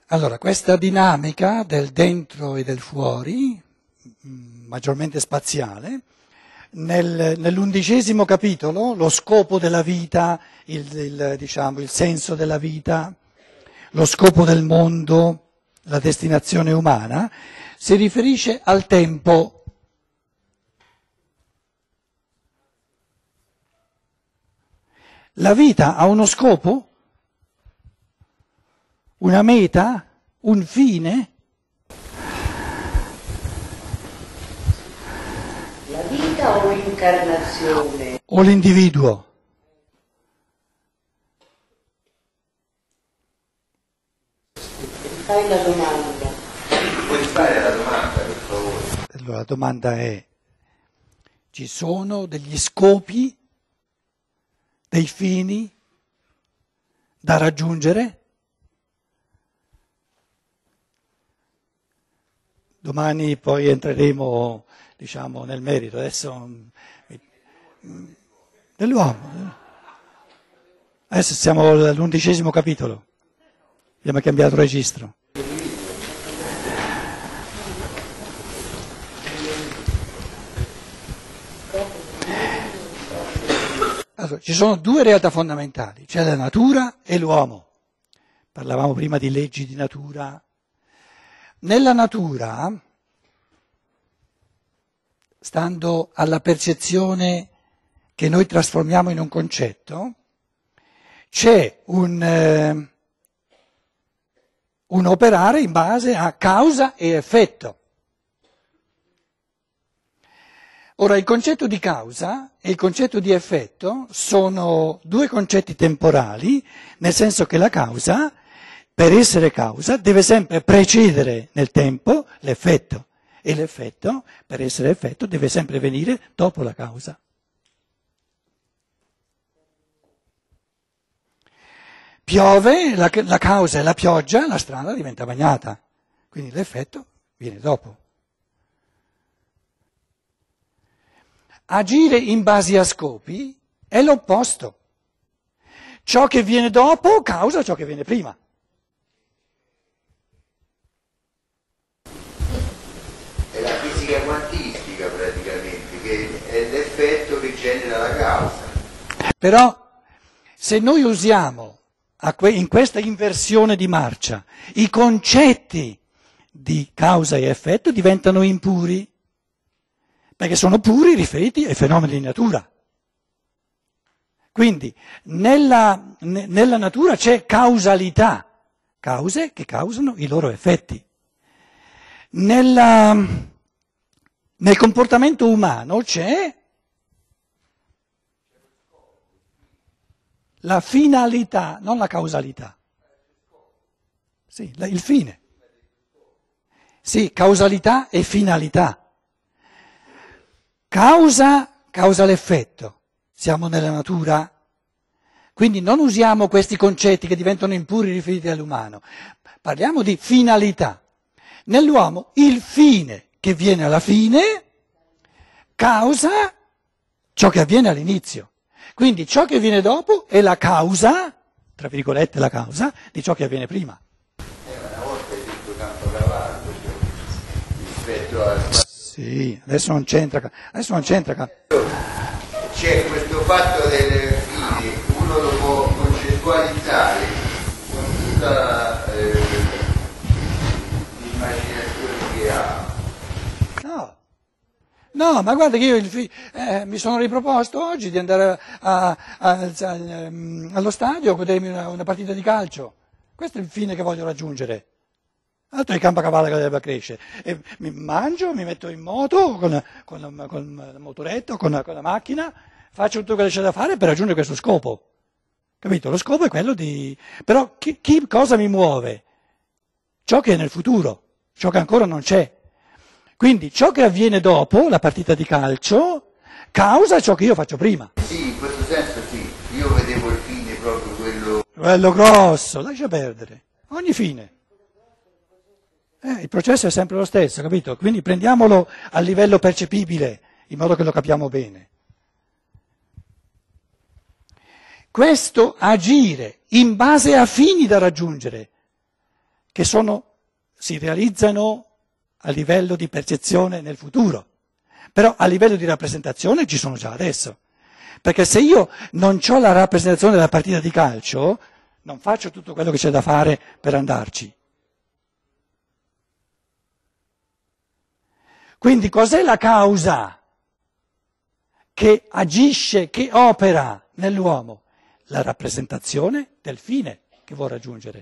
Allora, questa dinamica del dentro e del fuori, maggiormente spaziale, nell'11° capitolo, lo scopo della vita, diciamo, il senso della vita, lo scopo del mondo, la destinazione umana, si riferisce al tempo. La vita ha uno scopo? Una meta? Un fine? La vita o l'incarnazione? O l'individuo? Fai la domanda. Puoi fare la domanda, per favore? Allora, la domanda è, ci sono degli scopi, dei fini da raggiungere? Domani poi entreremo, diciamo, nel merito, adesso dell'uomo. Adesso siamo all'11° capitolo, abbiamo cambiato registro. Allora, ci sono due realtà fondamentali, c'è la natura e l'uomo. Parlavamo prima di leggi di natura. Nella natura, stando alla percezione che noi trasformiamo in un concetto, c'è un operare in base a causa e effetto. Ora, il concetto di causa e il concetto di effetto sono due concetti temporali, nel senso che la causa, per essere causa, deve sempre precedere nel tempo l'effetto e l'effetto, per essere effetto, deve sempre venire dopo la causa. Piove, la causa è la pioggia, la strada diventa bagnata, quindi l'effetto viene dopo. Agire in base a scopi è l'opposto. Ciò che viene dopo causa ciò che viene prima. È la fisica quantistica praticamente, che è l'effetto che genera la causa. Però se noi usiamo in questa inversione di marcia i concetti di causa e effetto diventano impuri, perché sono puri riferiti ai fenomeni di natura. Quindi nella natura c'è causalità, cause che causano i loro effetti. Nel comportamento umano c'è la finalità, non la causalità. Sì, il fine. Sì, causalità e finalità. Causa l'effetto. Siamo nella natura. Quindi non usiamo questi concetti che diventano impuri riferiti all'umano. Parliamo di finalità. Nell'uomo il fine che viene alla fine causa ciò che avviene all'inizio. Quindi ciò che viene dopo è la causa, tra virgolette la causa, di ciò che avviene prima. Una volta è tutto Campocavallo, rispetto al... Sì, adesso non c'entra. C'è questo fatto del fine, uno lo può concettualizzare con tutta l'immaginazione che ha. No, ma guarda che io mi sono riproposto oggi di andare allo stadio a godermi una partita di calcio. Questo è il fine che voglio raggiungere. Altro è il campocavallo che deve crescere. E mi mangio, mi metto in moto con il motoretto, con la macchina, faccio tutto quello che c'è da fare per raggiungere questo scopo. Capito? Lo scopo è quello di... Però cosa mi muove? Ciò che è nel futuro, ciò che ancora non c'è. Quindi ciò che avviene dopo, la partita di calcio, causa ciò che io faccio prima. Sì, in questo senso sì. Io vedevo il fine proprio quello... Quello grosso, lascia perdere. Ogni fine. Il processo è sempre lo stesso, capito? Quindi prendiamolo a livello percepibile, in modo che lo capiamo bene. Questo agire in base a fini da raggiungere che si realizzano a livello di percezione nel futuro, però a livello di rappresentazione ci sono già adesso. Perché se io non ho la rappresentazione della partita di calcio, non faccio tutto quello che c'è da fare per andarci. Quindi cos'è la causa che agisce, che opera nell'uomo? La rappresentazione del fine che vuol raggiungere.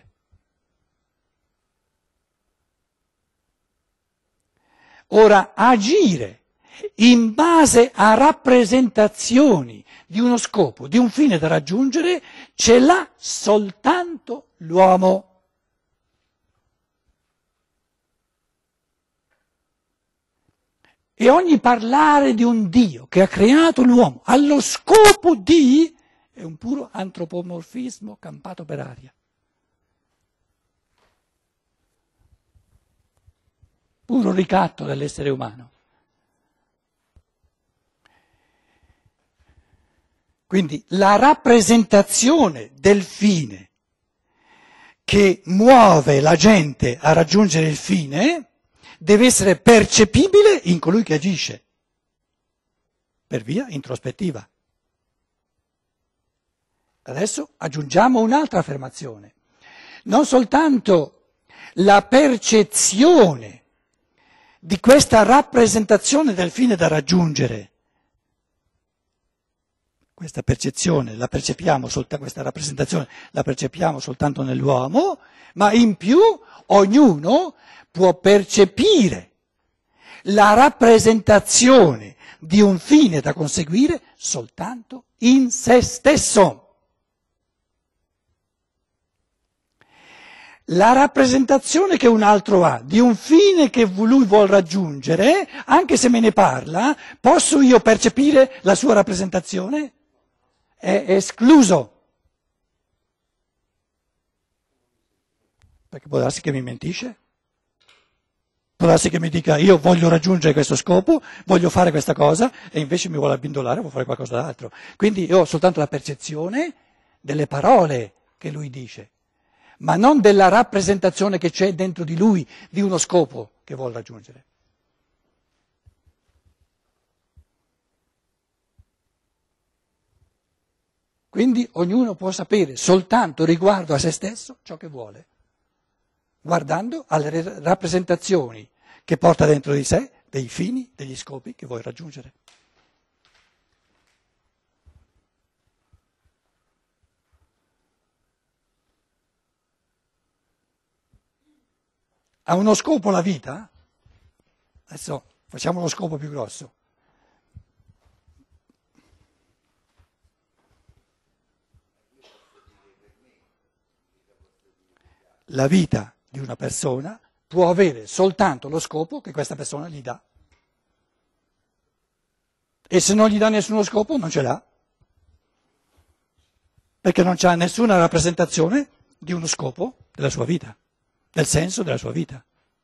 Ora, agire in base a rappresentazioni di uno scopo, di un fine da raggiungere, ce l'ha soltanto l'uomo. E ogni parlare di un Dio che ha creato l'uomo allo scopo di è un puro antropomorfismo campato per aria. Puro ricatto dell'essere umano. Quindi la rappresentazione del fine che muove la gente a raggiungere il fine deve essere percepibile in colui che agisce, per via introspettiva. Adesso aggiungiamo un'altra affermazione. Non soltanto la percezione di questa rappresentazione del fine da raggiungere, questa percezione la percepiamo soltanto, questa rappresentazione la percepiamo soltanto nell'uomo, ma in più ognuno può percepire la rappresentazione di un fine da conseguire soltanto in se stesso. La rappresentazione che un altro ha di un fine che lui vuol raggiungere, anche se me ne parla, posso io percepire la sua rappresentazione? È escluso. Perché può darsi che mi mentisce? Può darsi che mi dica io voglio raggiungere questo scopo, voglio fare questa cosa e invece mi vuole abbindolare, vuole fare qualcosa d'altro. Quindi io ho soltanto la percezione delle parole che lui dice, ma non della rappresentazione che c'è dentro di lui di uno scopo che vuole raggiungere. Quindi ognuno può sapere soltanto riguardo a se stesso ciò che vuole, guardando alle rappresentazioni che porta dentro di sé dei fini, degli scopi che vuole raggiungere. Ha uno scopo la vita? Adesso facciamo lo scopo più grosso. La vita di una persona può avere soltanto lo scopo che questa persona gli dà. E se non gli dà nessuno scopo, non ce l'ha. Perché non c'ha nessuna rappresentazione di uno scopo della sua vita, del senso della sua vita.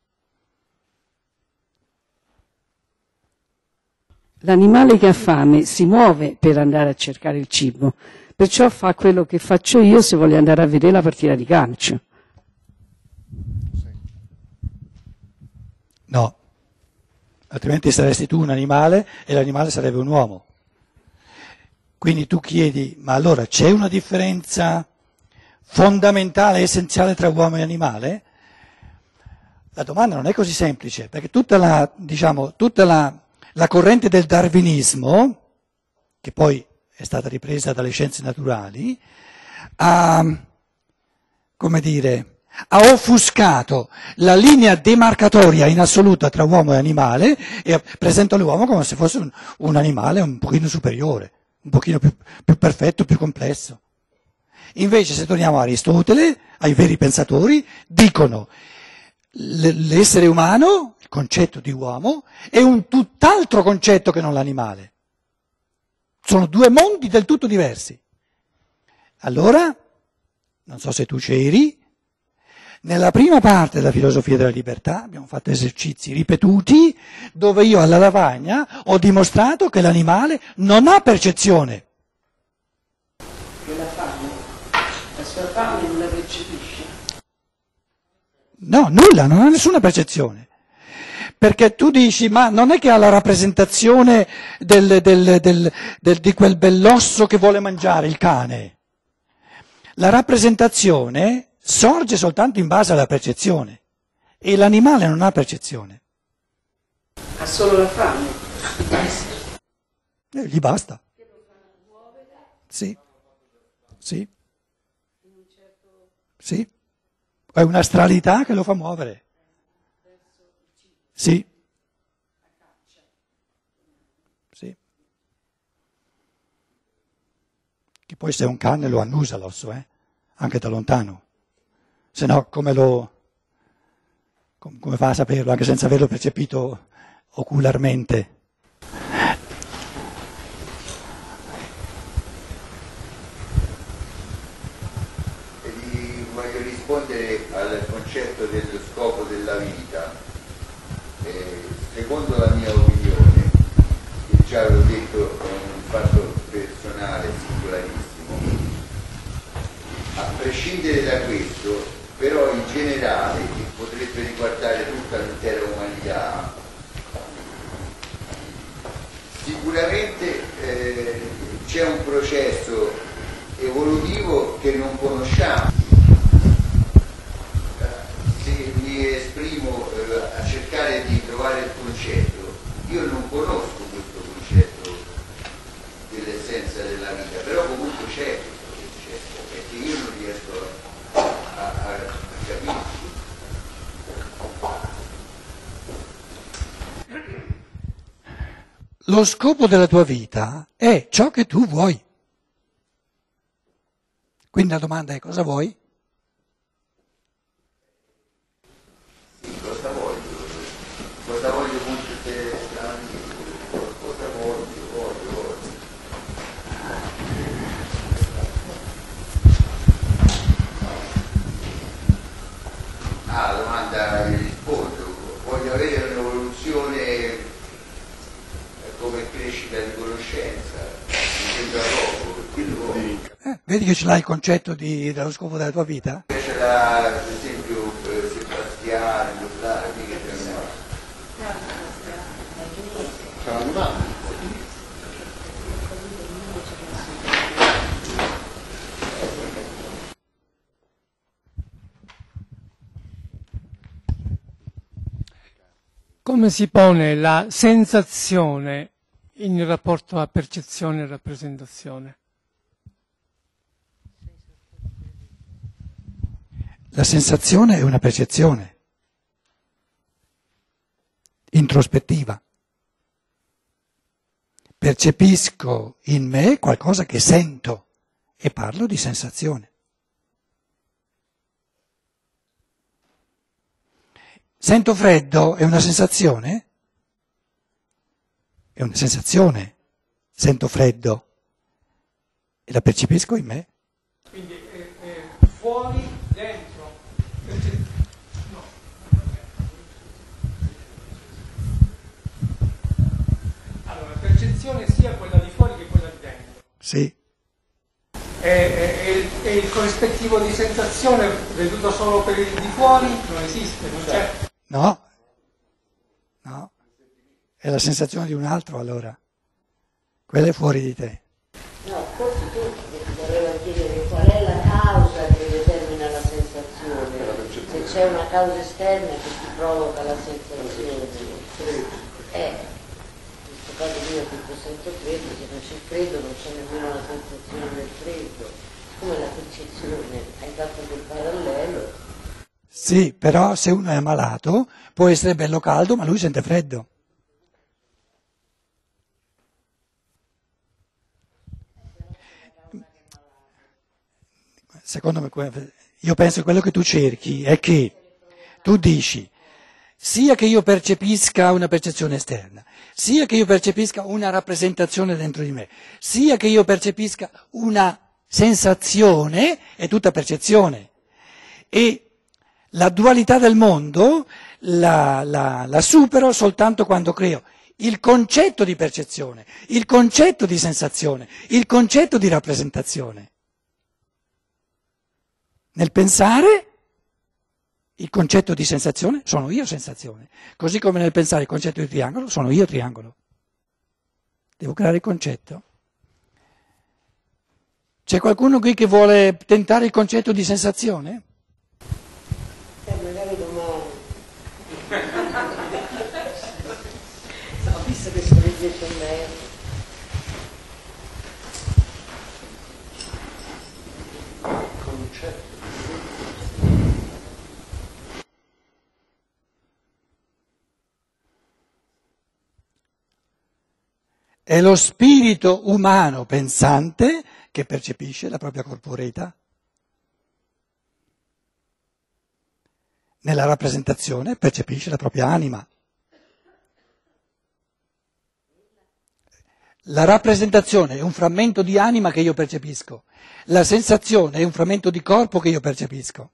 L'animale che ha fame si muove per andare a cercare il cibo, perciò fa quello che faccio io se voglio andare a vedere la partita di calcio. No, altrimenti saresti tu un animale e l'animale sarebbe un uomo. Quindi tu chiedi, ma allora c'è una differenza fondamentale, essenziale tra uomo e animale? La domanda non è così semplice, perché tutta la corrente del darwinismo, che poi è stata ripresa dalle scienze naturali, ha offuscato la linea demarcatoria in assoluta tra uomo e animale e presenta l'uomo come se fosse un animale un pochino superiore, un pochino più perfetto, più complesso. Invece se torniamo a Aristotele, ai veri pensatori, dicono l'essere umano, il concetto di uomo, è un tutt'altro concetto che non l'animale. Sono due mondi del tutto diversi. Allora, non so se tu c'eri, nella prima parte della filosofia della libertà abbiamo fatto esercizi ripetuti dove io alla lavagna ho dimostrato che l'animale non ha percezione. Che la fame, la sua fame non la percepisce. No, nulla, non ha nessuna percezione. Perché tu dici, ma non è che ha la rappresentazione di quel bell'osso che vuole mangiare il cane. La rappresentazione sorge soltanto in base alla percezione e l'animale non ha percezione. Ha solo la fame. Gli basta. Sì, sì, sì. È un'astralità che lo fa muovere. Sì. Sì. Che poi se è un cane lo annusa l'osso, anche da lontano. Se no come fa a saperlo, anche senza averlo percepito ocularmente? Voglio rispondere al concetto dello scopo della vita. Secondo la mia opinione, che già avevo detto è un fatto personale, singolarissimo, a prescindere da questo, però in generale, che potrebbe riguardare tutta l'intera umanità, sicuramente c'è un processo evolutivo che non conosciamo. Se mi esprimo a cercare di trovare il concetto, io non conosco questo concetto dell'essenza della vita, però comunque c'è questo concetto, perché io non riesco a capirlo. Lo scopo della tua vita è ciò che tu vuoi. Quindi la domanda è: cosa vuoi? Cosa voglio? Cosa voglio con tutte le strane? Cosa voglio? La domanda rispondo. Voglio avere un'evoluzione come crescita di conoscenza. Mi sembra poco, perché dopo. Vedi che ce l'hai il concetto dello scopo della tua vita? C'era ad esempio Sebastiano, che c'è una domanda. Come si pone la sensazione in rapporto a percezione e rappresentazione? La sensazione è una percezione introspettiva. Percepisco in me qualcosa che sento e parlo di sensazione. Sento freddo, è una sensazione? È una sensazione. Sento freddo e la percepisco in me. Quindi fuori, dentro. No. Allora, percezione sia quella di fuori che quella di dentro. Sì. E il corrispettivo di sensazione veduto solo per il di fuori non esiste, non c'è. No, è la sensazione di un altro allora, quella è fuori di te. No, forse tu voleva chiedere qual è la causa che determina la sensazione, se c'è una causa esterna che ti provoca la sensazione. Questa cosa io tutto sento freddo, se non c'è freddo non c'è nemmeno la sensazione del freddo, come la percezione, hai fatto quel parallelo. Sì, però se uno è ammalato può essere bello caldo ma lui sente freddo. Secondo me, io penso che quello che tu cerchi è che tu dici sia che io percepisca una percezione esterna, sia che io percepisca una rappresentazione dentro di me, sia che io percepisca una sensazione, è tutta percezione. E la dualità del mondo la supero soltanto quando creo il concetto di percezione, il concetto di sensazione, il concetto di rappresentazione. Nel pensare Il concetto di sensazione sono io sensazione, così come nel pensare il concetto di triangolo sono io triangolo. Devo creare il concetto. C'è qualcuno qui che vuole tentare il concetto di sensazione? Magari domani. Ho visto che sono le 10:30. È lo spirito umano pensante che percepisce la propria corporeità. Nella rappresentazione percepisce la propria anima. La rappresentazione è un frammento di anima che io percepisco, la sensazione è un frammento di corpo che io percepisco.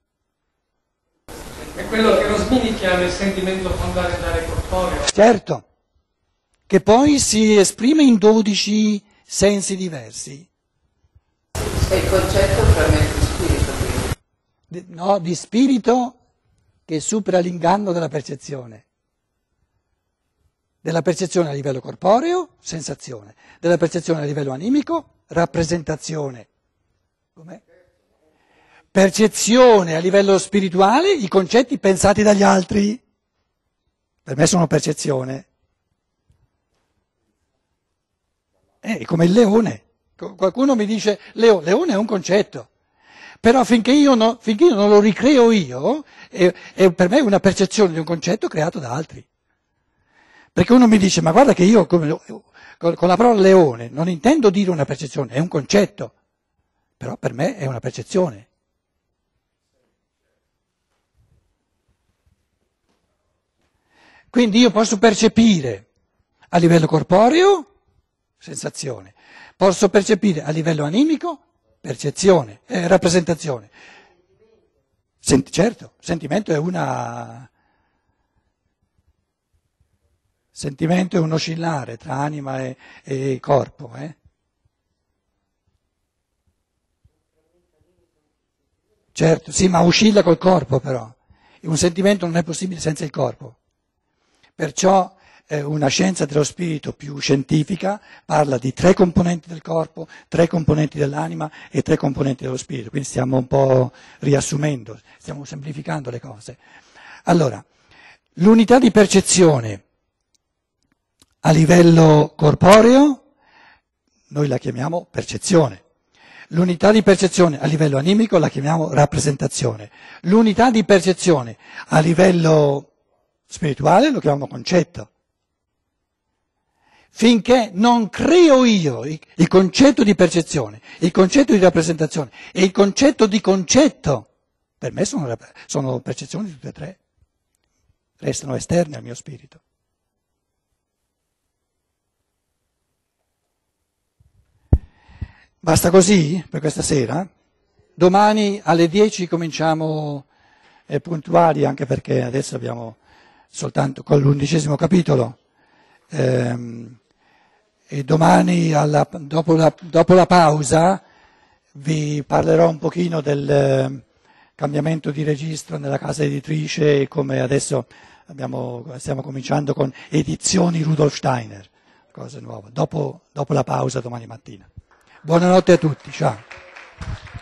È quello che Rosmini chiama il sentimento fondamentale corporeo. Certo, che poi si esprime in 12 sensi diversi. È il concetto frammento di spirito, quindi. No, di spirito che supera l'inganno della percezione. Della percezione a livello corporeo, sensazione. Della percezione a livello animico, rappresentazione. Com'è? Percezione a livello spirituale, i concetti pensati dagli altri. Per me sono percezione. È come il leone. Qualcuno mi dice, leone è un concetto. Però finché io non lo ricreo io, è per me una percezione di un concetto creato da altri. Perché uno mi dice, ma guarda che io con la parola leone non intendo dire una percezione, è un concetto. Però per me è una percezione. Quindi io posso percepire a livello corporeo, sensazione. Posso percepire a livello animico, percezione, rappresentazione. Certo, sentimento è sentimento è un oscillare tra anima e corpo. Certo, sì, ma oscilla col corpo però. Un sentimento non è possibile senza il corpo. Perciò una scienza dello spirito più scientifica parla di 3 componenti del corpo, 3 componenti dell'anima e 3 componenti dello spirito. Quindi stiamo un po' riassumendo, stiamo semplificando le cose. Allora, l'unità di percezione a livello corporeo, noi la chiamiamo percezione. L'unità di percezione a livello animico la chiamiamo rappresentazione. L'unità di percezione a livello spirituale lo chiamiamo concetto. Finché non creo io il concetto di percezione, il concetto di rappresentazione e il concetto di concetto, per me sono percezioni tutte e 3, restano esterne al mio spirito. Basta così per questa sera? Domani alle 10 cominciamo puntuali, anche perché adesso abbiamo soltanto con l'11° capitolo. E domani dopo la pausa vi parlerò un pochino del cambiamento di registro nella casa editrice e come adesso stiamo cominciando con edizioni Rudolf Steiner, cose nuove, dopo la pausa domani mattina. Buonanotte a tutti, ciao.